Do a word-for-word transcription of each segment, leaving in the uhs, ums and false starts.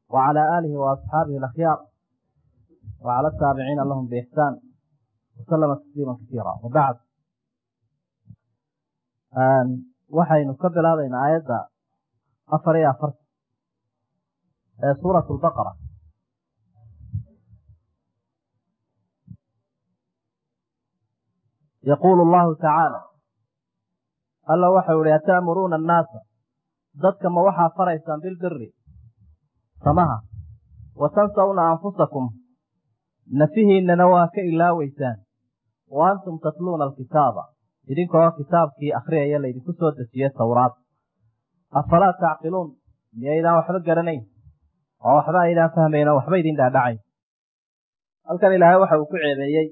وعلى آله وأصحابه الأخيار وعلى التابعين لهم بإحسان وسلم تسليما كثيرا. وبعد waxaynu ka bilaabaynaa aayadda afar iyo afartan ee suuratu lbaqara. yaquulu allahu tacaala, alla waxau ihi ata'muruuna annaasa, dadka ma waxaa faraysaan bilbiri samaha, wa tansawna anfusakum, nafihiinana waa ka ilaaweysaan, wa antum tatluuna alkitaaba, idinkoo kitaabkii akhriyaya laydinku soo dejiyey tawraad. afalaa tacqiluun, miyaydaan waxba garanayn oo waxba aydaan fahmayn oo waxba idin dhaadhacayn. halkan ilaahay waxa uu ku ceebeeyey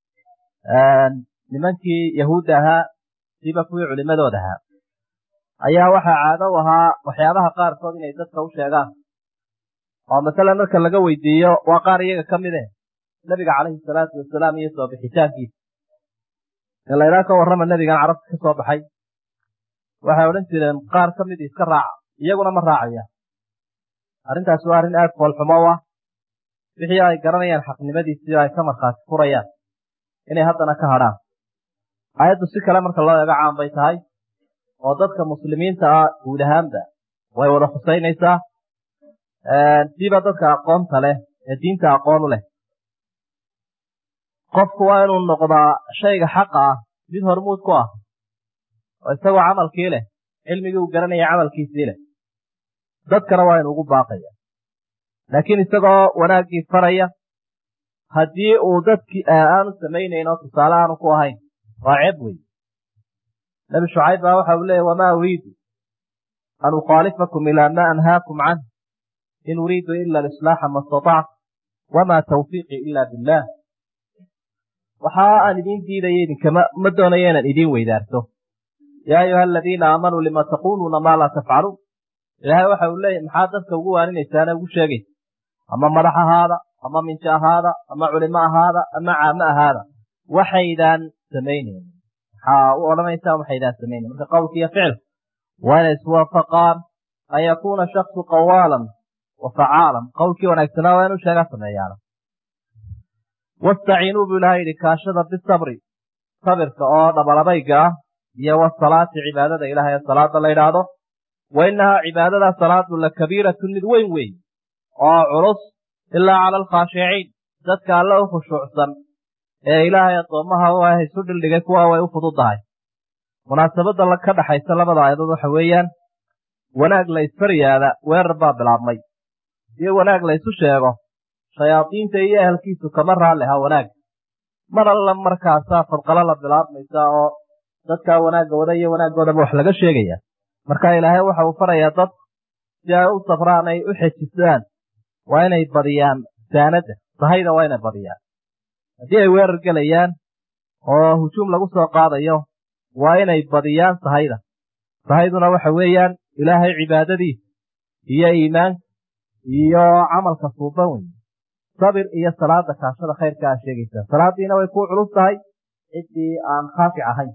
nimankii yahuudda ahaa siba kuwii culimadooda ahaa ayaa waxaa caado u ahaa waxyaabaha qaarkood inay dadka u sheegaan oo masalan marka laga weydiiyo waa qaar iyaga ka mid eh nabiga calayhi salaatu wasalaam iyo soo bixitaankiisa in laydhaa ka warrama nebigan carabta ka soo baxay, waxay odhan jireen qaar ka mid iska raaca, iyaguna ma raacaya. arrintaas waa arrin aad foolxumo u ah. wixii ay garanayaan xaqnimadiisii ay ka markhaati furayaan inay haddana ka hadhaan. aayaddu si kale marka loo eego caan bay tahay oo dadka muslimiinta ah guud ahaanba way wada xusaynaysaa, siiba dadka aqoonta leh ee diinta aqoon u leh. qofku waa inuu noqdaa shayga xaqa ah mid hormuud ku ah oo isagoo camalkii leh, cilmigii uu garanaya camalkiisii leh, dadkana waa inuu ugu baaqaya. laakiin isagoo wanaaggii faraya, haddii uu dadkii aanu samaynayn oo tusaale aanu ku ahayn, waa ceeb wey. nebi shucayb baa waxa uu leeyahy wamaa uriidu an ukhaalifakum ilaa maa anhaakum canh in uriidu ila alislaaxa ma istatactu wamaa tawfiiqii ila billaah. waxa aan idiin diidaya idinkama ma doonayo inaan idiin weydaarto. yaa ayuha aladiina aamanuu lima taquluuna maa laa tafcaluun. ilaahay waxa uu leeyahy maxaad dadka ugu waaninaysaane ugu sheegaysa, ama madax ahaada, ama minjo ahaada, ama culimo ahaada, ama caamo ahaada, waxaydaan samaynayn. maxaa u odhanaysaan waxaydaan samaynayn? marka qowlka iyo ficilka waa inay iswaafaqaan, an yakuuna shaksu qawaalan wa facaalan. qowlkii wanaagsanaa waa inuu sheegaa sameeyaana. wastaciinuu buu ilahay yidhi kaashada bisabri, sabirka oo dhabalabayga ah, iyo wasalaati cibaadada ilahay ee salaada la yidhaahdo. wa innahaa cibaadadaa salaadu la kabiiratun mid weyn weyn oo culus, ilaa cala alkhaashiciin, dadka alle u khushuucsan ee ilaahay addoommaha u ah isu dhildhigay kuwa way u fududdahay. munaasabadda ka dhaxaysa labada aayadood waxa weeyaan wanaag la isfaryaada weerar baa bilaabmay. iyo wanaag la isu sheego shayaadiinta iyo ehelkiisu kama raalli ha wanaag. mar alla markaasaa fadqalo la bilaabmaysa oo dadkaa wanaagga wada iyo wanaaggoodaba wax laga sheegaya. marka ilaahay waxa uu farayaa dad si ay u sabraan ay u xejisaan, waa inay badiyaan saanadda, sahayda waa inay badiyaan. haddii ay weerar gelayaan oo hujuum lagu soo qaadayo, waa inay badiyaan sahayda. sahayduna waxa weeyaan ilaahay cibaadadiisa iyo iimaanka iyo camalka suuban wey. sabir iyo salaada kaashada khayrka aa sheegaysaa. salaadiina way ku culus tahay ciddii aan khaafic ahayn.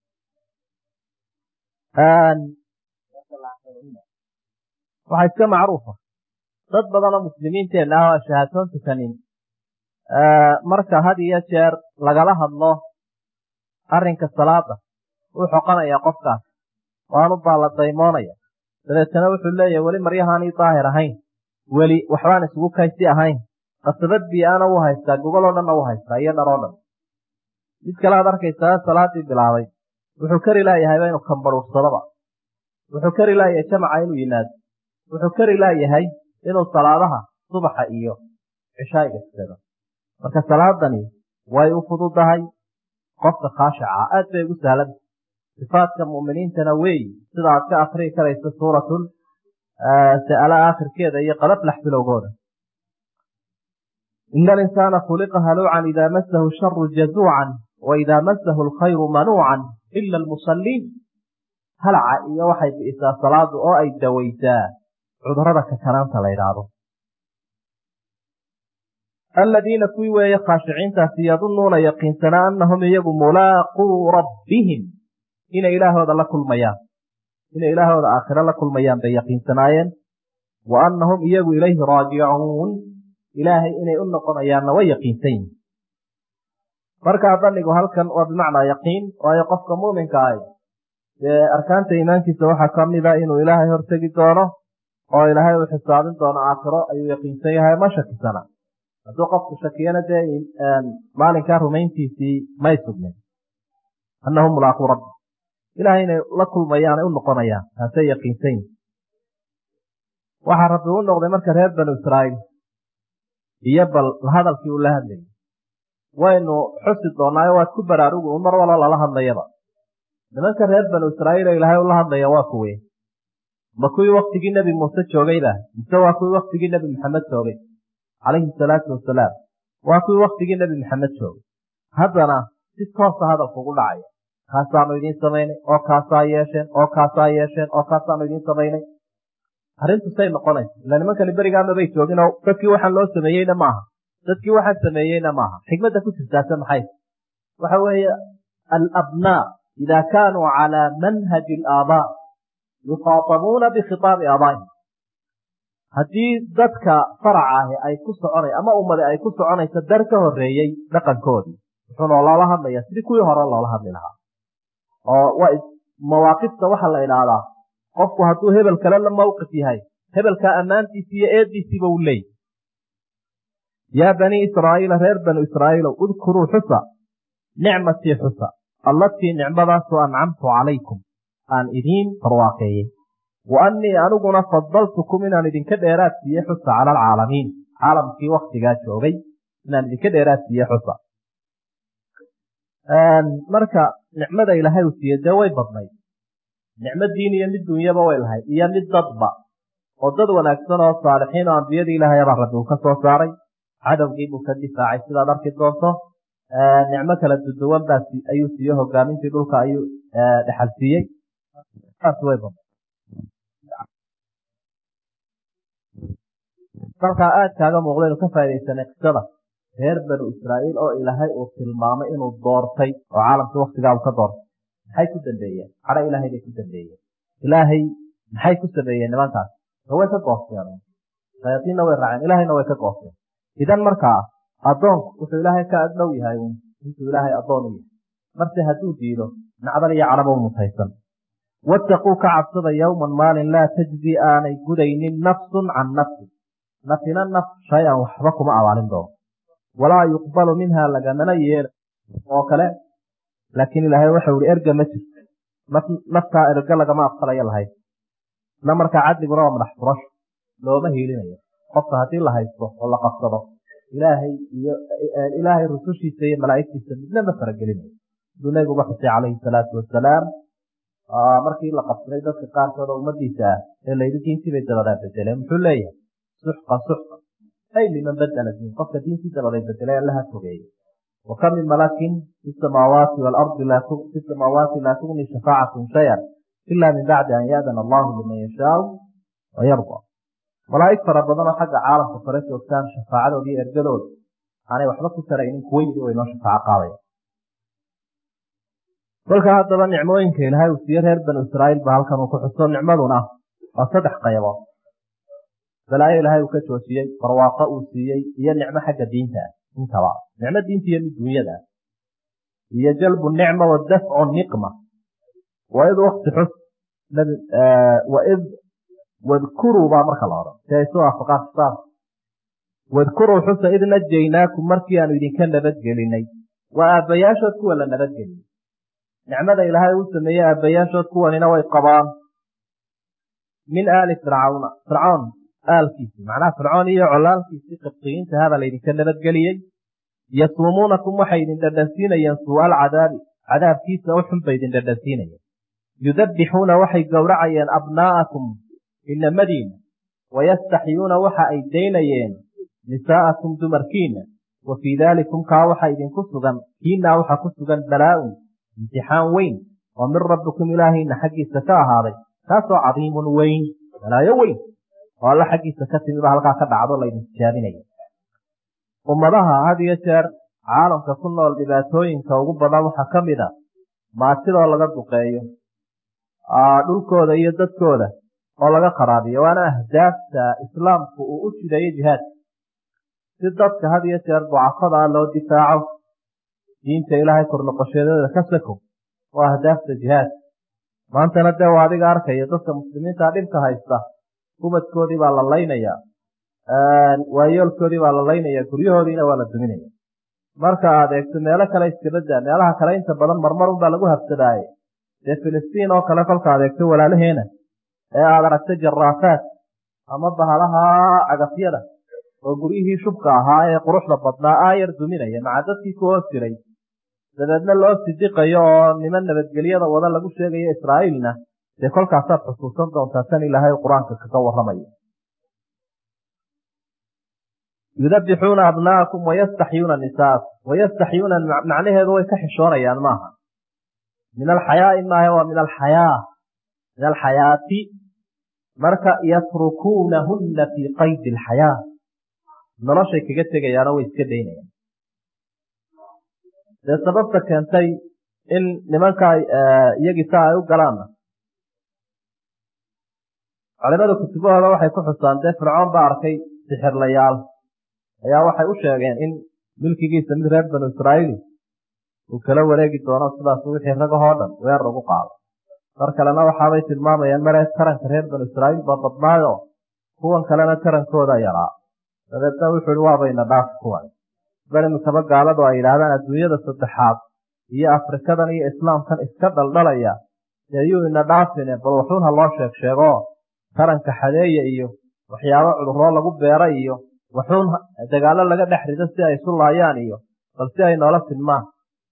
waxaa iska macruufa dad badanoo muslimiinteenna ah oo shahaatoon tukanin, marka had iyo jeer lagala hadlo arrinka salaada uu xoqanayaa qofkaas, waanu baalla daymoonaya. dabeetana wuxuu leeyahay weli maryahaanii daahir ahayn, weli waxbaan isugu kaysi ahayn, qasabad bii'aana wuu haystaa, gogoloo dhanna wuu haystaa iyo dharoo dhan. mid kale aad arkaysaa salaadii bilaabay, wuxuu kari laayahay inuu kambaruursadaba, wuxuu kari laayahay jamaca inuu yimaado, wuxuu kari laayahay inuu salaadaha subaxa iyo cishaa'iga tukado. marka salaadani way u fududahay qofka khaashica, aad bay ugu sahlan. sifaadka mu'miniintana weey sida aad ka akrii karaysa suuratul sa'ala aakhirkeeda iyo qad aflax bilowgooda. ina alinsaana khuliqa haluucan idaa masahu sharu jazuucan wa idaa masahu alkhayru manuucan ila almusalliin. halaca iyo waxay bi'isaa salaadu oo ay dawaysaa cudurrada kakanaanta la yidhaahdo. aladiina kuwii weeye khaashiciintaasi yadunnuuna yaqiinsanaa annahum iyagu mulaaquu rabbihim, inay ilaahooda la kulmayaan, inay ilaahooda aakhiro la kulmayaan bay yaqiinsanaayeen. wa annahum iyagu ilayhi raajicuun ilaahay inay u noqonayaanna way yaqiinsan yihin markaa dhannigu halkan waa bimacnaa yaqiin waayo qofka muuminka ahi dee arkaanta iimaankiisa waxaa ka mida inuu ilaahay hortegi doono oo ilaahay uu xisaabin doono aakhiro ayuu yaqiinsan yahay ma shakisana hadduu qofku shakiyana dee maalinkaa rumayntiisii may sugnin annahum mulaaquu rabbi ilaahay inay la kulmayaan ay u noqonayaan taasay yaqiinsan yihin waxaa rabbi u noqday marka reer banu israa'iil iyo bal hadalkii uu la hadlayay waynu xusi doonaayo waad ku baraarugu un mar walo lala hadlayaba nimanka reer banu israa'iil ee ilaahay ula hadlaya waa kuwee ma kuwii waktigii nebi muuse joogayba mise waa kuwii waktigii nebi maxamed joogay calayhi salaatu wasalaam waa kuwii waktigii nebi maxamed joogay haddana si toosa hadalku ugu dhacaya kaasaanu idiin samaynay oo kaasaa yeesheen oo kaasaa yeesheen oo kaasaanu idiin samaynay arrintu say noqonaysa ila nimankani berigaama bay joogin oo dadkii waxaan loo sameeyeyna maaha dadkii waxaan sameeyeyna maaha xikmadda ku jirtaase maxay waxa weeye alabnaa idaa kaanuu calaa manhaji alaabaa yukhaatabuuna bikhitaabi aabaa'ihim haddii dadka faraca ahi ay ku soconay ama ummadi ay ku soconayso dar ka horreeyey dhaqankoodii wuxuuna loola hadlayaa sidii kuwii hore loola hadli lahaa oo waa mawaaqifta waxaa la idhaahdaa qofku hadduu hebel kale la mawqif yahay hebelkaa ammaantiisi iyo eeddiisiiba uu leeyay yaa banii israa'iila reer banu israa'iilow udkuruu xusa nicmatii xusa allatii nicmadaasoo ancamtu calaykum aan idiin barwaaqeeyey wa annii aniguna fadaltukum inaan idinka dheeraad siiye xusa cala alcaalamiin caalamkii waktigaa joogay inaan idinka dheeraad siiye xusa marka nicmada ilaahay uu siiyey dee way badnayd nicmo diin iyo mid dunyaba way lahayd iyo mid dadba oo dad wanaagsan oo saalixiin oo ambiyadii ilaahay abaa rabbi uu ka soo saaray cadowgii buu ka difaacay sidaad arki doonto nicmo kala duduwan baa ayuu siiye hogaamintii dhulka ayuu dhexal siiyey saas way badnayd dalkaa aad kaaga muuqda inu ka faaidaysanay qisada reer banu israa'iil oo ilaahay uu tilmaamay inuu doortay oo caalamkii waktigaa uu ka doortay maxay ku dambeeyeen cadho ilaahay bay ku dambeeyeen ilaahay maxay ku sameeyeen nimankaas so way ka goosteen shayaadiinna way raaceen ilaahayna way ka goosteen idan markaa addoonku wuxuu ilaahay ka agdhow yahay intuu ilaahay addoon u yahay marse hadduu diido nacdal iyo cadhaba u mutaysan wattaquu ka cabsada yowman maalin laa tajzi aanay gudaynin nafsun can nafsi nafina naf shay-an waxba kuma abaalin doono walaa yuqbalu minha lagamana yeela oo kale laakiin ilaahay waxau ihi erga ma jirto naftaa erga lagama aqbalayo lahayd na markaa cadliguna waa madax furasho looma hiilinayo qofka haddii la haysto oo la qabsado ilaahay iyo ilaahay rusushiisa iyo malaa'igtiisa midna ma faragelinayo siduu nabiguba xusay calayhi salaatu wasalaam markii la qabsaday dadka qaarkood oo ummadiisa ah ee layidhi diintii bay dabadaa bedeleen muxuu leeyahay suxqa suxqa ay liman badala diin qofka diintii dabaday bedelay allaha fogeeye wakam min malakin fi samaawaati waalardi fi samaawaati laa tugni shafaacatun shayan ila min bacdi an yaadana allahu liman yashaau wayarda malaa'ig fara badanoo xagga caalamka fare joogtaan shafaacadooda iyo ergadooda aanay waxba ku taraynin kuwa yidhi way noo shafaaco qaadaya kolkaa haddaba nicmooyinka ilaahay uu siiye reer banu israa'iil ba halkan uu ku xuso nicmaduna waa saddex qaybood balaayo ilaahay uu ka joojiyey barwaaqo uu siiyey iyo nicmo xagga diinta ah intaba nicmo diinta iyo mid duunyada ah iyo jalbu nicma wa dafcu niqma waid wakti xus waid wadkuruu baa marka la odhan si ay soo afaqaan saas wadkuruu xusa id najaynaakum markii aanu idinka nabadgelinay waa aabbayaashood kuwa la nabadgeliyey nicmada ilaahay uu sameeyey aabbayaashood kuwanina way qabaan min aali fircawna fircoon aalkiisii macnaha fircoon iyo colaalkiisii qibtiyiinta habaa laydinka nabadgeliyey yasuumuunakum waxay idin dhadhansiinayeen suu'a alcadaabi cadaabkiisa u xun bay idin dhadhansiinayeen yudabbixuuna waxay gowracayeen abnaa'akum inamadiina wayastaxyuuna waxa ay daynayeen nisaa'akum dumarkiina wa fii daalikum kaa waxa idinku sugan kiinaa waxa ku sugan balaa'un imtixaan weyn oo min rabbikum ilaahayna xaggiisa ka ahaaday kaasoo cadiimun weyn balaayo weyn oo alla xaggiisa ka timi ba halkaa ka dhacdo laydin tijaabinaya ummadaha had iyo jeer caalamka ku nool dhibaatooyinka ugu badan waxaa ka mid a maatidoo laga duqeeyo dhulkooda iyo dadkooda oo laga qaraabiyo waana ahdaafta islaamku uu u jideeyey jihaadka si dadka had iyo jeer ducafada loo difaaco diinta ilaahay kor noqoshadeeda ka sako waa ahdaafta jihaadka maantana dee waa adiga arkaya dadka muslimiinta dhibka haysta ubadkoodii baa la laynayaa waayoolkoodii baa la laynayaa guryahoodiina waa la duminaya marka aad eegto meelo kale iskabada meelaha kale inta badan marmar unbaa lagu habsadaaye dee filistiin oo kale kolka aad eegto walaalaheena ee aad aragta jaraafaad ama bahalaha cagafyada oo guryihii shubka ahaa ee quruxda badnaa aayar duminaya maca dadkii ku hoos jiray dabeedna loo sidiqayo oo niman nabadgelyada wada lagu sheegayo israa'iilna dee kolkaasaad xusuusan doontaa tan ilaahay qur-aanka kaga warramayo yudabixuuna abna'akum wayastaxyuuna nisaakum wayastaxyuuna macnaheedu way ka xishoonayaan maaha min alxayaai maaha waa min alxayaa min alxayaati marka yatrukuunahunna fii qaydi alxayaa noloshay kaga tegayaanoo way iska daynayaan dee sababta keentay in nimanka iyagii saa ay u galaanna culimada kutubahooda waxay ku xusaan dee fircoon baa arkay sixirlayaal ayaa waxay u sheegeen in milkigiisa mid reer banu israa'iili uu kala wareegi doono sidaas wixii ragahoo dhan weer ugu qaado mar kalena waxaabay tilmaamayaan maree taranka reer banu israa'iil baa badnaayo kuwan kalena tarankooda yaraa dabeedna wuxuu ihi waabayna dhaaf kuwan bal imikaba gaaladu ay yidhaahdaan adduunyada saddexaad iyo afrikadan iyo islaamkan iska dhaldhalaya dee yuu ina dhaafine bal waxuun ha loo sheeg sheego taranka xadeeya iyo waxyaabo cuduroo lagu beera iyo waxuun dagaallo laga dhex rido si ay isu laayaan iyo bal si ay noola tilmaan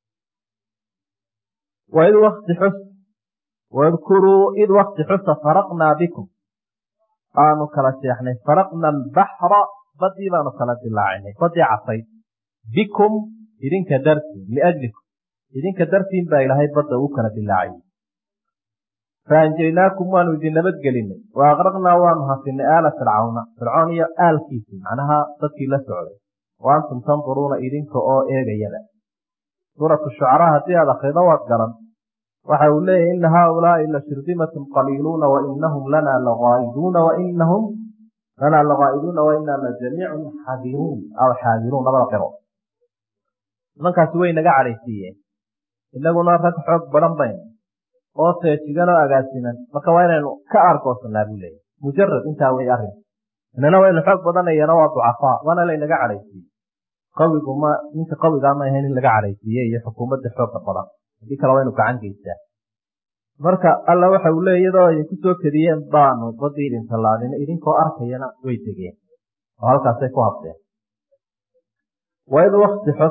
waid wakti xus wadkuruu id wakti xusa faraqnaa bikum aanu kala jeexnay faraqna albaxra badii baanu kala dilaacinay badii casayd bikum idinka dartiin liajlikum idinka dartiin baa ilaahay badda uu kala dilaaciyey faanjaynaakum waanu idin nabadgelinay wa aqraqnaa waanu hafinay aala fircawna fircoon iyo aalkiisii macnaha dadkii la socday wa antum tanduruuna idinka oo eegayada suuratu shucaraa haddii aad akrido waad garan waxa uu leeyahy ina haaulaai la shirdimatun qaliiluuna wainahum lanaa lagaa'iduuna wainahum lanaa lagaa'iduuna wainaa la jamiicun xaadiruun aw xaadiruun labada qiro nimankaasi way naga cadhaysiiyeen inaguna rag xoog badan bayna oo feejigan oo agaasiman marka waa inaynu ka aargoosanaa buu leeyahy mujarad intaa wey arrin inana waynu xoog badanayana waa ducafaa waana laynaga cadhaysiiyey qawigu ma ninka qawigaa ma ahayn in laga cadhaysiiye iyo xukuumadda xooga badan haddii kale waynu gacan geystaa marka alla waxa uu leey iyadoo idinku soo kediyeen baanu badii idin tallaadina idinkoo arkayana way tegeen oo halkaasay ku habteen waid wakti xus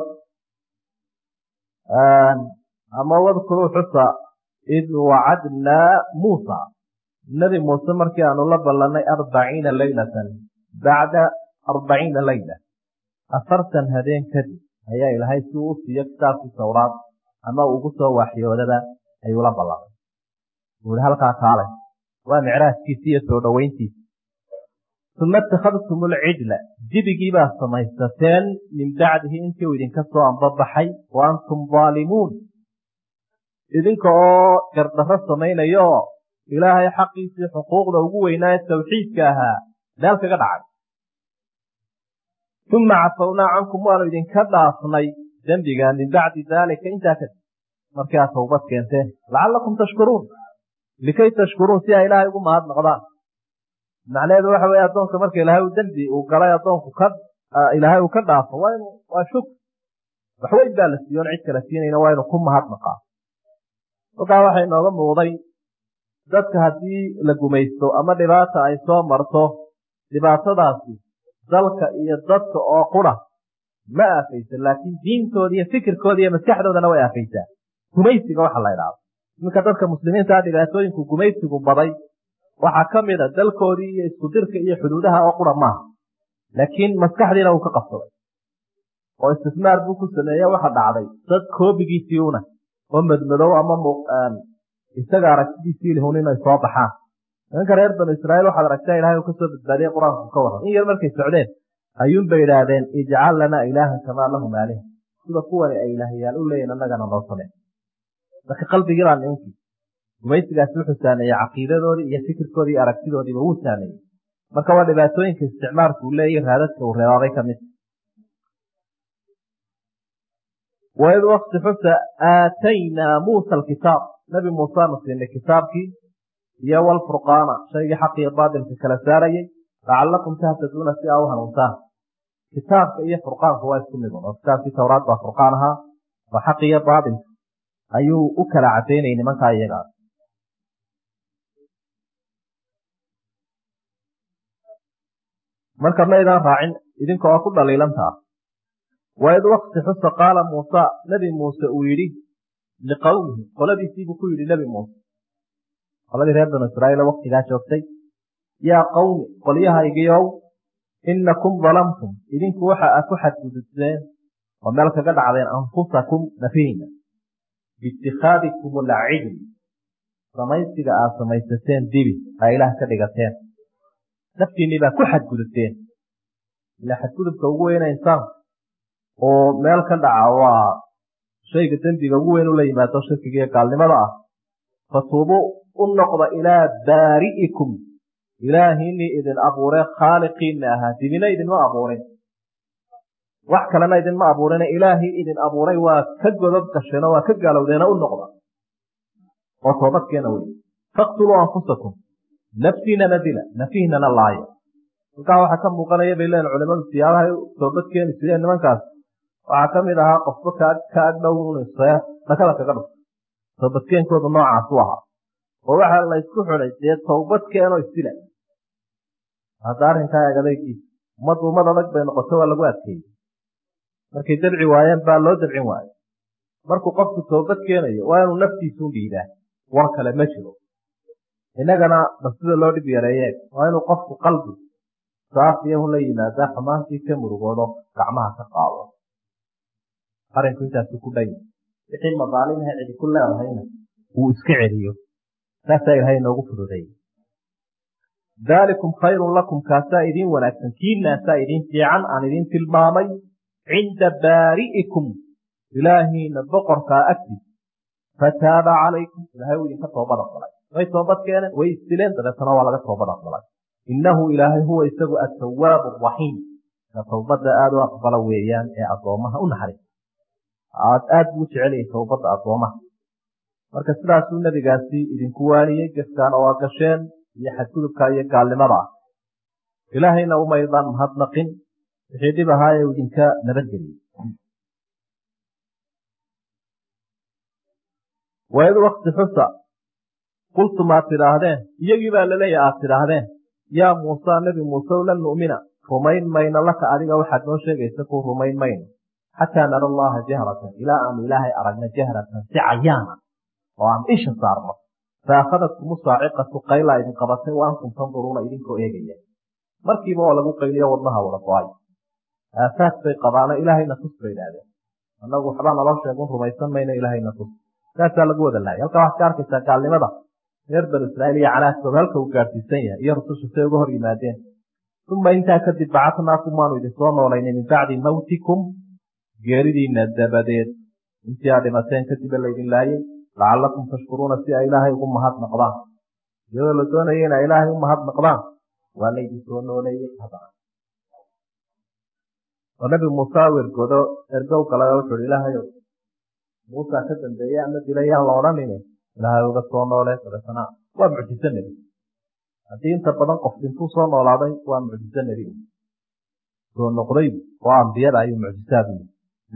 ama wadkuruu xusa id wacadnaa muusa nebi muuse markii aanu la ballanay arbaciina leylatan bacda arbaciina leyla afartan habeen kadib ayaa ilaahay si uu u siiyo kitaabkii towraad ama ugu soo waxyoodaba ayuu la ballamay wuuhi halkaa kaalay waa micraajkiisi iyo soo dhowayntiisa uma ittakhadtum alcijla dibigii baa samaysateen min bacdihi intii uu idinka soo ambabaxay wa antum daalimuun idinka oo gardarro samaynayo ilaahay xaqiisii xuquuqda ugu weynaa ee tawxiidka ahaa meel kaga dhacay uma cafawnaa cankum waanu idinka dhaafnay dembiga min bacdi daalika intaa kadib markii aad tawbad keenteen lacallakum tashkuruun likay tashkuruun si ay ilaahay ugu mahad noqdaan macnaheedu waxa weye addoonka marka ilaahay u dembi uu galay addoonku ka ilaahay uu ka dhaafo waa inu waa shukr waxweyn baa la siiyoon cid kala siinayna waa inu ku mahadnaqaa halkaa waxaa inooga muuqday dadka haddii la gumaysto ama dhibaata ay soo marto dhibaatadaasi dalka iyo dadka oo qura ma aafaysa laakiin diintooda iyo fikirkooda iyo maskaxdoodana way aafaysaa gumaysiga waxa la idhaahdo iminka dadka muslimiintaa dhibaatooyinku gumaysigu baday waxaa ka mid a dalkoodii iyo iskudirka iyo xuduudaha oo qura maaha laakiin maskaxdiina uu ka qabsaday oo istismaar buu ku sameeye waxa dhacday dad koobigiisii una oo madmadow ama isaga aragtidiisii lihun inay soo baxaan nimanka reer banu israa'iil waxaad aragtaa ilahay uu ka soo badbaadiyey qur-aanku ka warran in yar markay socdeen ayuunbay idhaahdeen ijcal lanaa ilaahan kamaa lahum aalih sida kuwani ay ilaahyaal u leeyihin annagana noo samee marka qalbigii baa nimankii gumaysigaasi wuxuu saameeyey caqiidadoodii iyo fikirkoodii iyo aragtidoodiiba wuu saameeyey marka waa dhibaatooyinka isticmaalku uu leeyahy raadadka uu reebaaday ka mid waid waqti xusa aataynaa muusa alkitaab nabi muuseanu siinay kitaabkii iyo walfurqaana shaygii xaq iyo baatilka kala saarayay lacallakum tahtaduuna si aa u hanuuntaan kitaabka iyo furqaanku waa isku midun oo kitaabkii towraad baa furqaan ahaa oo xaq iyo baatilka ayuu u kala cadaynayay nimankaa iyagaa marka maydaan raacin idinka oo ku dhaliilantaa waid waqti xusa qaala muusa nebi muuse uu yidhi liqowmihi qoladiisiibuu ku yidhi nebi muuse qoladii reer banu israa'iil waqtigaa joogtay yaa qowmi qolyahaygiiow inakum dalamtum idinku waxa aad ku xadgudubteen oo meel kaga dhacdeen anfusakum nafiina biitikhaadikum alcijl samaysiga aad samaysateen dibi aa ilaah ka dhigateen naftiinnii baa ku xadgudubteen ilaa xadgudubka ugu weyna insaanku oo meel ka dhaca waa shayga dembiga ugu weyn u la yimaado shirkiga iyo gaalnimada ah fatuubuu u noqda ilaa baari'ikum ilaahiinii idin abuuree khaaliqiinna ahaa dibina idinma abuurin wax kalena idinma abuurine ilaahii idin abuuray waa ka godob gasheenoo waa ka gaalowdeena u noqda oo toobadkeena wey faqtuluu anfusakum naftiinana dila nafihnana laaya halkaa waxaa ka muuqanaya bay leeyihin culimadu siyaabahay toobad keeni jireen nimankaas waxaa ka mid ahaa qofba ka agdhow unisee dhakada kaga dhufta toobadkeenkoodu noocaas u ahaa oo waxaa la ysku xidhay dee towbadkeenoo isdila hadda arrinkaa eeg adaygiisa ummaddu ummad adag bay noqoto waa lagu adkeeyey markay dabci waayeen baa loo dabcin waayo markuu qofku toobad keenayo waa inuu naftiisuun dhiidaa war kale ma jiro innagana bal sida loo dhib yareeye waa inuu qofku qalbi saafiyahu la yimaadaa xumaantii ka murugoodo gacmaha ka qaado arrinku intaasu ku dhan wixii madaalimha cidi ku leedahayna uu iska celiyo saasaa ilahay inoogu fududeeyey daalikum khayrun lakum kaasaa idiin wanaagsan kiinaasaa idiin fiican aan idiin tilmaamay cinda baari'ikum ilaahiina boqorkaa agtiis fataaba calaykum ilahay uu idinka toobad aqbalay way toobad keeneen way isdileen dabeetana waa laga toobad aqbalay innahu ilaahay huwa isagu atawaabu araxiim ka towbadda aada u aqbala weeyaan ee addoommaha u naxariis aad aad buu jeceliyay towbadda addoommaha marka sidaasuu nebigaasi idinku waaniyey gefkaana waa gasheen iyo xadgudubka iyo gaalnimada ah ilaahayna umaydaan mahadnaqin wixii dhib ahaayee uu idinka nabadgeliyey waid waqti xusa qultum aad tidhaahdeen iyagii baa laleeyahy aad tidhaahdeen yaa muusa nebi muusew lan nu'mina rumayn mayno laka adiga waxaad noo sheegaysa ku rumayn mayno xataa nara allaha jahratan ilaa aanu ilaahay aragna jahratan si cayaana oo aan isha saarno faakhadatkum saaciqatu qaylaa idin qabatay wa antum tanduruuna idinkoo eegaya markiiba oo lagu qayliyo wadnaha wada go-ay aafaad bay qabaano ilaahayna tus bay idhaahdeen annagu waxbaa naloo sheegun rumaysan mayno ilaahayna tus saasaa lagu wada laayay halkaa waxaad ka arkaysaa gaalnimada reer banu israa'iil iyo canaadkooda halka uu gaadhsiisan yahay iyo rusushu say uga hor yimaadeen uma intaa kadib bacatnaakum waanu idinsoo noolaynay min bacdi mawtikum geeridiina dabadeed intii aad dhimateen kadiba laydin laayay lacallakum tashkuruuna si ay ilaahay ugu mahadnaqdaan iyadoo la doonaya inay ilaahay u mahadnaqdaan waa laydin soo nooleeyey haddana oo nabi muuse u ergoodo ergow galay oo wuxuuhi ilaahayow muusa ka dambeeye ama dilay yaan la odhanine ilaahay uga soo noolee dabeetana waa mucjiso nebi haddii inta badan qof intuu soo noolaaday waa mucjiso nebi soo noqday oo ambiyada ayuu mucjisaad u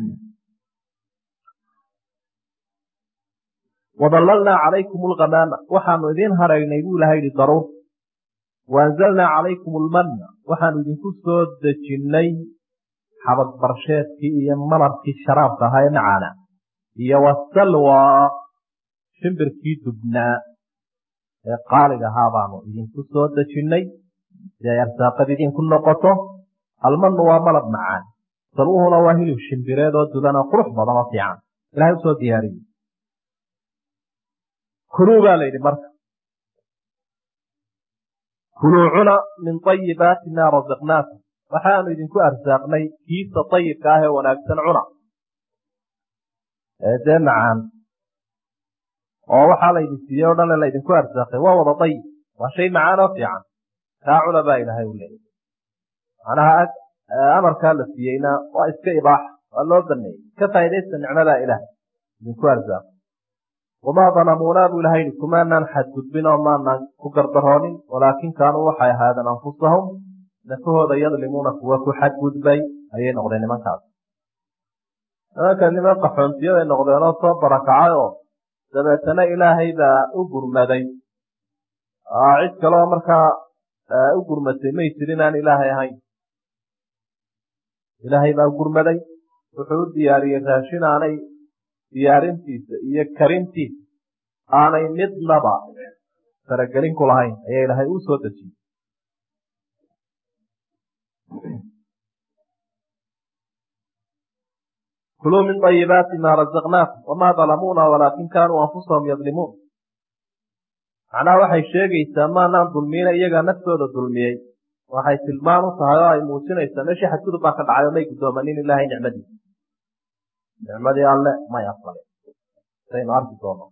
wadallalnaa calaykum alghamaama waxaanu idiin haraynay buu ilahay yihi daruur waanzalnaa calaykum almanna waxaanu idinku soo dejinnay xabad barsheedkii iyo malabkii sharaabka ahaa ee macaana iyo wasalwa shimbirkii dubnaa ee qaaliga ahaa baanu idinku soo dejinnay si ay arsaaqad idinku noqoto almannu waa malab macaan salwuhuna waa hilib shimbireed oo dudan oo qurux badan oo fiican ilahay usoo diyaariyey kuluu baa la yidhi marka kuluu cuna min ayibaati maa rasaqnaakum waxaanu idinku arsaaqnay kiisa ayibka ah ee wanaagsan cuna ee dee macaan oo waxaa laydin siiyey o dhan laydinku arsaaqay waa wada dayib waa shay macaan oo fiican raacuna baa ilaahay u leeyay macnaha amarkaa la siiyeyna waa iska ibaax waa loo baneeyey ka faa'idaysta nicmadaa ilaah idinku arsaaqo wamaa dalamuunaa buu ilahay yidhi kumaanaan xadgudbin oo maanaan ku gardaroonin walaakin kaanuu waxay ahaadeen anfusahum nafahooda yadlimuuna kuwa ku xadgudbay ayay noqdeen nimankaas nimanka niman qaxoontiyaday noqdeenoo soo barakacay oo dabeetana ilaahay baa u gurmaday cid kaleo markaa u gurmatay may jirin aan ilaahay ahayn ilaahay baa u gurmaday wuxuu u diyaariyey raashin aanay diyaarintiisa iyo karintiisa aanay midnaba faragelin ku lahayn ayaa ilaahay uu soo dejiyey kuluu min طayibaati maa razaqnaakum wamaa dalamuuna walaakin kaanuu anfusahum yadlimuun macnaha waxay sheegaysaa maanaan dulmiyina iyagaa naftooda dulmiyey waxay tilmaan u tahay oo ay muujinaysaa meeshii xadgudub baa ka dhacay oo may guddoomanin ilaahay nicmadiisa nicmadii alle may aqbalin saynu arki doono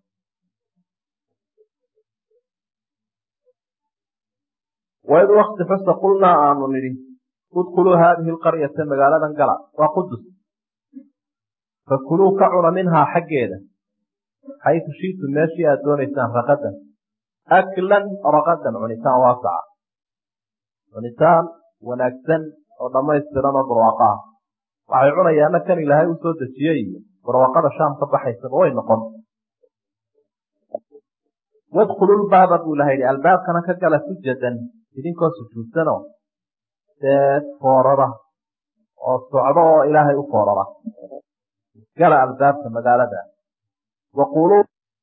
waid wakti xusa qulnaa aanu nidhi udkuluu haadihi alqaryata magaaladan gala waa qudus fakuluu ka cuna minhaa xaggeeda xaytu shiitum meeshii aad doonaysaan raqadan aklan raqadan cunitaan waasaca cunitaan wanaagsan oo dhammaystiran oo barwaaqo ah waxay cunayaana kan ilaahay u soo dejiyey iyo barwaaqada shaam ka baxaysaba way noqon wadkhululbaaba buu ilahay yidhi albaabkana ka gala sujadan idinkoo sujuudsanoo dee foorara oo socdo oo ilaahay u foorara gala albaabka magaalada waquuluu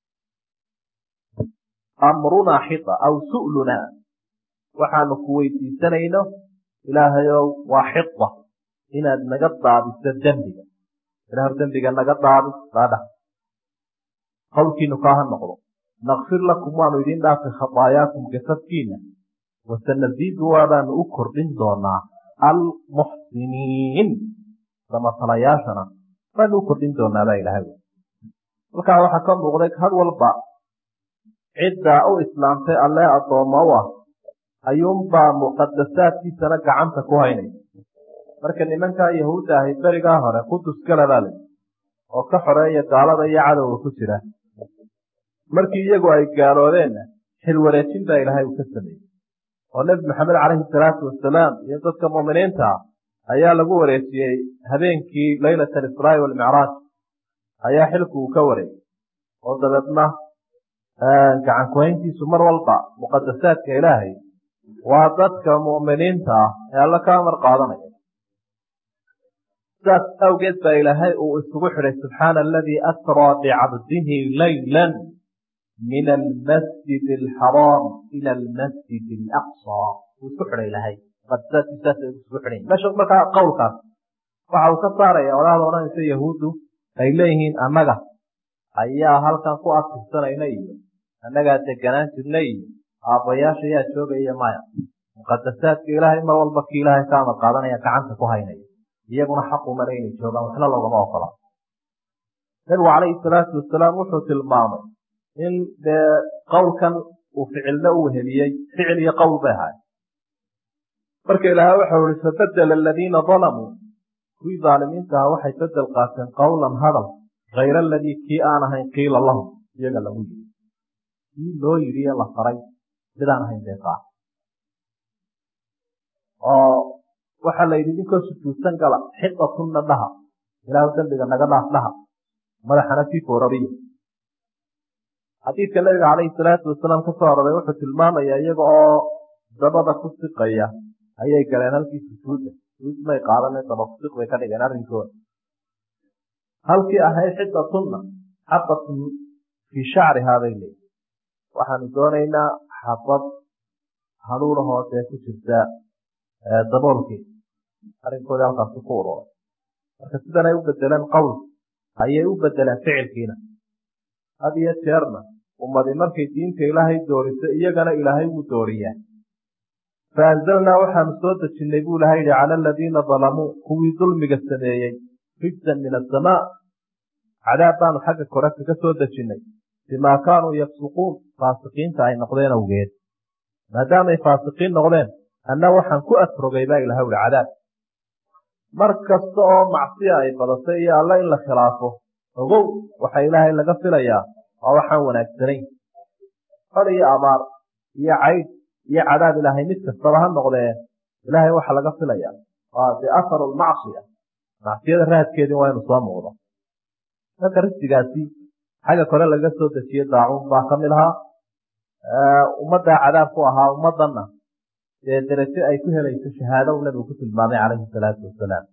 amrunaa xita aw su'lunaa waxaanu ku weydiisanayno ilaahayow waa xita inaad naga daadiso dembiga ilaah dembiga naga daadis baadha qowlkiinu kaa ha noqdo nakfir lakum waanu idiin dhaafay khataayaakum gasabkiina wasanasiidu waadaanu u kordhin doonaa almuxsiniin samatalayaashana baanu u kordhin doonaa baa ilaahay halkaa waxaa ka muuqday had walba ciddaa u islaamtay allee addoommo u ah ayuunbaa muqadasaadkiisana gacanta ku haynaysa marka nimankaa yahuudda ahay berigaa hore qudus gala baa lay oo ka xoreeya gaalada iyo cadowga ku jira markii iyagu ay gaaloodeenna xilwareejin baa ilaahay uu ka sameeyey oo nebi maxamed calayhi salaatu wasalaam iyo dadka mu'miniinta ah ayaa lagu wareejiyey habeenkii leylata alisraa'i waalmicraaj ayaa xilku uu ka wareegay oo dabeedna gacan kuhayntiisu mar walba muqadasaadka ilaahay waa dadka mu'miniinta ah ee alla ka amar qaadanaya saas awgeed baa ilaahay uu isugu xidhay subxaana aladii asraa bicabdihi laylan min almasjid alxaraam ila almasjid alaqsaa uu isku xidhay ilaahay muqadasaadkiisaasay isugu xidhayn meesha markaa qowlkaas waxa uu ka saaraya odhahda odhanaysa yahuuddu ay leeyihiin annaga ayaa halkan ku adkirsanayna iyo annagaa deganaan jirna iyo aabbayaasha yaa joogaya maya muqadasaadka ilaahay mar walba kii ilaahay ka amar qaadanaya gacanta ku haynaya iyaguna xaqu male inay joogaan waxna loogama ogola nebigu calayhi salaatu wasalaam wuxuu tilmaamay in dee qowlkan uu ficilna u weheliyey ficil iyo qowl bay ahaay marka ilaahay waxau ihi fabadela aladiina dalamuu kuwii daalimiinta ahaa waxay bedel qaateen qowlan hadal hayra aladii kii aan ahayn qiila lahum iyaga lagu yidhi kii loo yidhi ee la faray midaan ahayn bay qaata oo waxaa la yidhi idinkoo sujuudsan gala xidatunna dhaha ilaahu dembiga naga dhaaf dhaha madaxana sii foorariya xadiidka nabiga calayhi salaatu wasalaam ka soo aroray wuxuu tilmaamayaa iyaga oo dabada ku siqaya ayay galeen halkii sujuudda sujuud may qaadane daba kusiq bay ka dhigeen arrinkooda halkii ahayd xidatunna xabatun fii shacrihaa bay leeyihi waxaanu doonaynaa xabad haluula hoosee ku jirta daboolkeeda arrinkoodii halkaasi ku ururay marka sidan ay u bedeleen qowl ayay u bedeleen ficilkiina had iyo jeerna ummadi markay diinta ilaahay dooriso iyagana ilaahay wuu dooriyaa faanzalnaa waxaanu soo dejinnay buu ilahay yihi cala aladiina dalamuu kuwii dulmiga sameeyey rijsan min asamaa cadaab baanu xagga kore kaga soo dejinnay bimaa kaanuu yafsuquun faasiqiinta ay noqdeen awgeed maadaamay faasiqiin noqdeen anna waxaan ku atrogay baa ilahay uhi cadaab mar kasta oo macsiya ay badatay iyo alla in la khilaafo ogow waxa ilaahay laga filayaa waa waxaan wanaagsanayn fal iyo abaar iyo cayd iyo cadaab ilaahay mid kastaba ha noqdee ilaahay waxa laga filayaa waa de aharu lmacsiya macsiyada raadkeedii waa inu soo muuqdo marka risqigaasi xagga kore laga soo dejiyey daacuun baa ka mid ahaa ummaddaa cadaab ku ahaa ummaddanna dee derajo ay ku helayso shahaado u nabigu ku tilmaamay calayhi salaatu wasalaam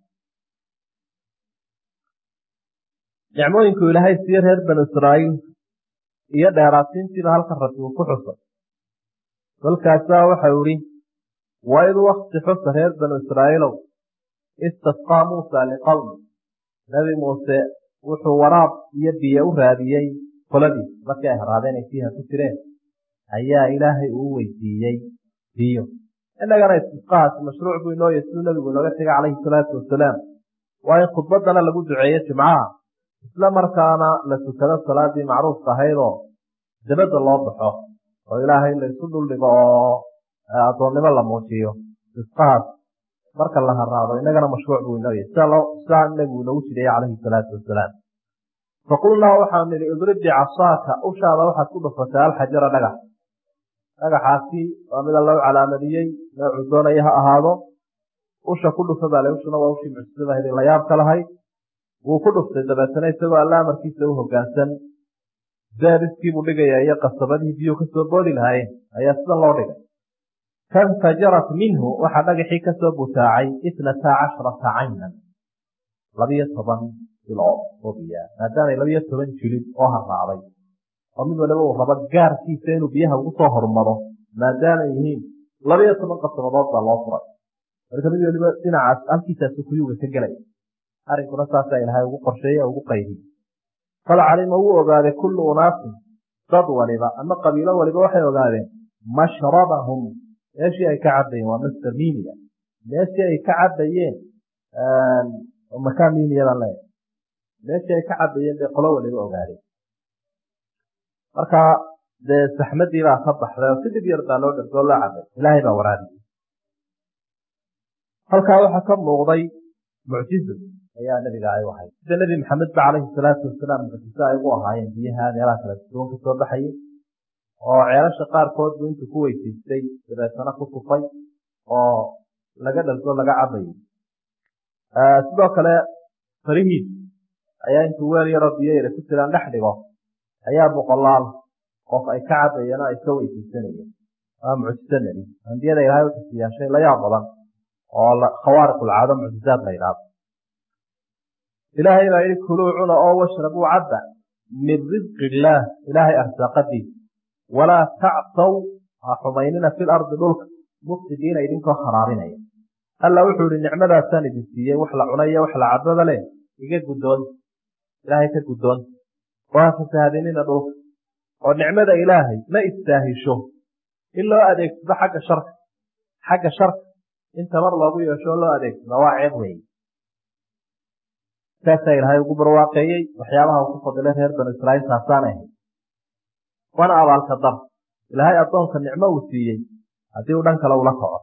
nicmooyinku ilaahay siiye reer banu israa'iil iyo dheeraadsiintiiba halkan rabbi uu ku xusay kolkaasaa waxau idhi waid wakti xusa reer banu israa'iilow istasqaa muusa liqowmi nebi muuse wuxuu waraab iyo biyo u raadiyey qoladii markii ay haraadeen ay fiiha ku jireen ayaa ilaahay uu weydiiyey biyo innagana istisqahaasi mashruuc buu inoo yahy siduu nebigu inooga tegay calayhi salaatu wasalaam waa in khudbaddana lagu duceeyo jimcaha isla markaana la tukado salaadii macruufka ahaydoo dabadda loo baxo oo ilaahay la isu dhuldhigo oo addoonnimo la muujiyo istisqahaas marka la haraado innagana mashruuc buu inoo yahy sidaa nebigu inoogu jireeyey calayhi salaatu wasalaam faqulnaa waxaanu nidhi idrib bicasaaka ushaada waxaad ku dhufatay alxajara dhagax dhagaxaasi waa mid alla u calaamadiyey noocuu doonaya ha ahaado usha ku dhufa baa le ushuna waa ushii mucjisadahayd la yaabka lahayd wuu ku dhuftay dabeetana isagoo alla amarkiisa u hoggaansan daariskiibuu dhigaya iyo qasabadihii biyuu ka soo boodi lahaayeen ayaa sidan loo dhigay fainfajarat minhu waxaa dhagaxii ka soo butaacay itnataa casharata caynan labiyo toban bilood oo biyaa maadaamay labiyo toban jilid oo harraacday oo mid waliba uu rabo gaarkiisa inuu biyaha ugu soo hormaro maadaamay yihiin labiyo toban qasabadood baa loo furay marka mid waliba dhinacaas halkiisaasu kuyuga ka gelay arrinkuna saasaa ilaahay ugu qorsheeye ugu qaydiyey qad calima wuu ogaaday kullu unaasin dad waliba ama qabiilo waliba waxay ogaadeen mashrabahum meeshii ay ka cabayeen waa master minia meeshii ay ka cabayeen makaa miniyadan le meeshii ay ka cabayeen bay qolo waliba ogaadeen marka dee saxmadii baa ka baxday oo si dhib yar baa loo dhargoo loo cabay ilaahay baa waraabiyey halkaa waxaa ka muuqday mucjizo ayaa nebiga ay u ahayd sida nebi maxamed ba calayhi salaatu wasalaam mucjiso ay ugu ahaayeen biyaha meelaha kala duwan ka soo baxayay oo ceelasha qaarkood buu intuu ku weysaystay dabeetana ku tufay oo laga dhalgo laga cabayay sidoo kale farihiis ayaa intuu weel yaroo biyo yara ku jiraan dhex dhigo ayaa boqolaal qof ay ka cabayeen oo ay ka weysaysanayeen waa mucjiso nebi ambiyada ilaahay u xisiyaashay la yaab badan oo khawaariqulcaado mucjizaad la yidhaahdo ilaahay baa yidhi kuluu cuna oo washrabuu cabba min risqi illaah ilaahay arsaaqadiisa walaa tacsaw ha xumaynina fil ardi dhulka mufsidiina idinkoo haraarinaya alla wuxuu ihi nicmadaasaan idin siiyey wax la cuna iyo wax la cababa leh iga guddoonta ilaahay ka guddoonta oo ha fasahaadinina dhulka oo nicmada ilaahay ma istaahisho in loo adeegsado xagga sharka xagga sharka in tamar loogu yeesho oo loo adeegsado waa ceeb weeye saasaa ilaahay ugu barwaaqeeyey waxyaabaha uu ku fadilay reer banu israa'iil taasaan ahayd waana abaalka dar ilaahay addoonka nicmo uu siiyey haddii uu dhan kale ula kaco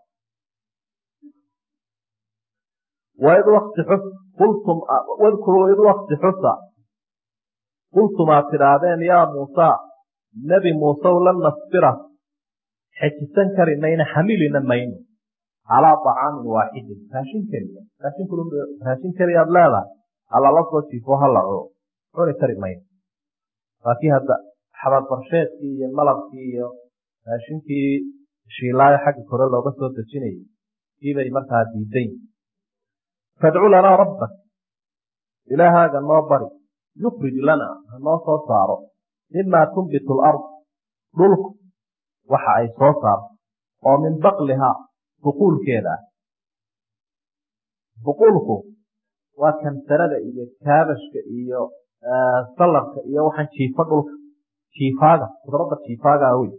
waid wakti xus qultum wadkuruu id wakti xusa qultum aad tidhaahdeen yaa muusaa nebi muusew lan nasbira xejisan kari mayno xamilina mayno calaa طacaamin waaxidin raashin keliya raashin keliya aad leedahay halala soo jiifo hala cuno cuni kari mayno waa kii hadda xabaadbarsheedkii iyo malabkii iyo raashinkii shiilaayo xagga kore looga soo dejinayay kiibay markaa diidayn fadcu lanaa rabbak ilaahaaga noo bari yukrij lanaa ha noo soo saaro mimaa tunbitu alard dhulku waxa ay soo saarto oo min baqlihaa buquulkeeda ah buquulku waa kantarada iyo kaabashka iyo salarka iyo waxaan jiifo dhulka jiifaaga khudradda jiifaagaa wey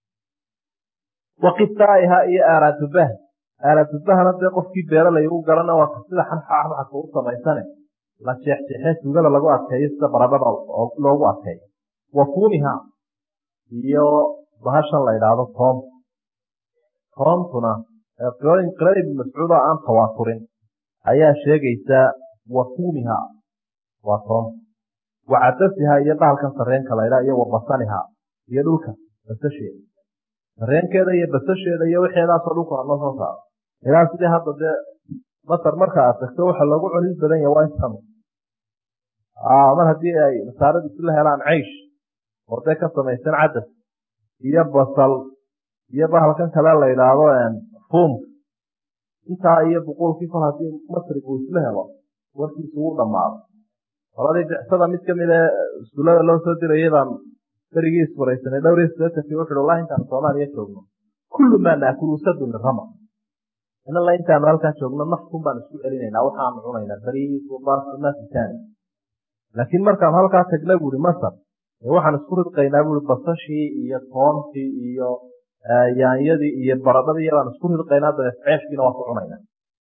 wa qisaa'ihaa iyo aaraadubbaha aaraadubahana dee qofkii beeralay u garana waa sida xanxaxaka u samaysane la jeexjeexee suugada lagu adkeeyo sida baradhada loogu adkeeyo wa fuumiha iyo bahashan la idhaahdo toom toomtuna qirada ibn mascuud oo aan tawaaturin ayaa sheegaysaa wa fuumiha waa toom wa cadasiha iyo bahalkan sareenka la idhaa iyo wa basaniha iyo dhulka basasheeda sareenkeeda iyo basasheeda iyo wixeedaasoo dhulka noo soo saaro ilaa sidii hadda dee masar marka aad tagto waxa loogu cunis badan yahay waa intan mar haddii ay nasaaradu isla helaan caysh oo dee ka samaysan cadas iyo basal iyo bahalkan kale la idhaahdo fuumka intaa iyo buquulkii kol haddii masrigu isla helo warkiisu wuu dhammaado qoladii bicsada mid kamid ee iskuullada loo soo dirayay baan berigii iswaraysanay dhowr iyo siddeetankii wuxuuhi wallahi intaan soomaaliya joogno kullu maa naakulu sadu min rama in alla intaanu halkaa joogno nafkun baan isku celinaynaa waxaanu cunaynaa bariis wabaasmasitaan laakiin markaan halkaa tagna buuri masar waxaan isku ridqaynaa buuri basashii iyo toontii iyo yaanyadii iyo baradhadii baan isku ridqaynaa dabeed ceeshkiina waa ku cunaynaa